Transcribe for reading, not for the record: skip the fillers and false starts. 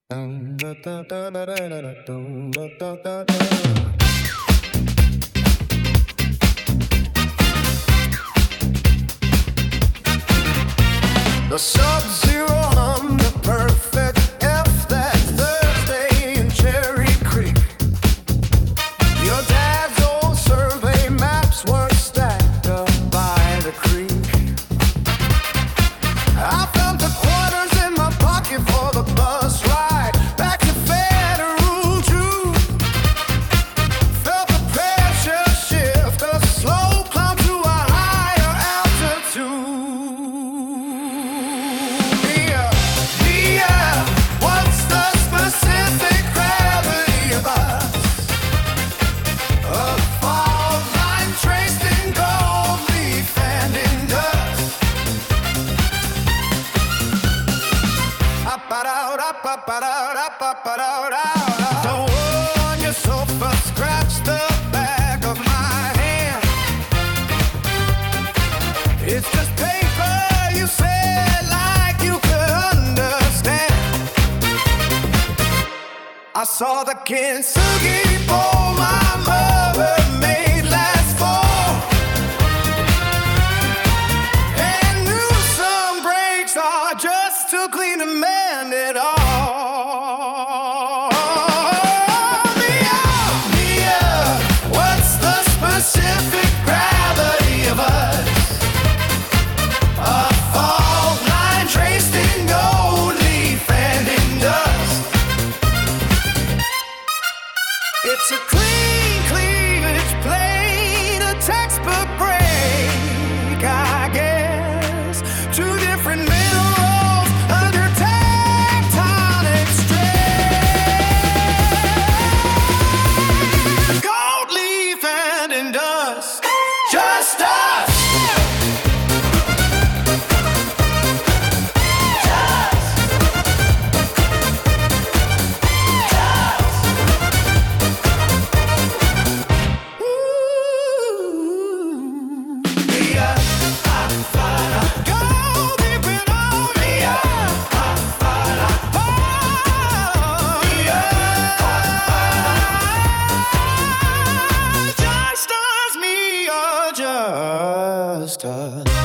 The Sub-Zero hum, the perfect F that Thursday in Cherry Creek. Your dad's old survey maps were stacked up by the creek. I felt the quarters in my pocket for the bus ride back to Federal Drew. Felt the pressure shift, a slow climb to a higher altitude. What's the specific gravity of us? A fault line traced in gold leaf and in dust. Don't on your sofa, scratch the back of my hand. It's just paper, you said, like you could understand. I saw the Kintsugi bowl my mother made last fall, and knew some breaks are just too clean to mend it all. What's the specific gravity of us? A fault line traced in gold leaf and in dust. It's a clean cleavage plane, a textbook break, I guess. Two different minerals under tectonic stress. Gold leaf and in dust, just us. Just us, me or just us.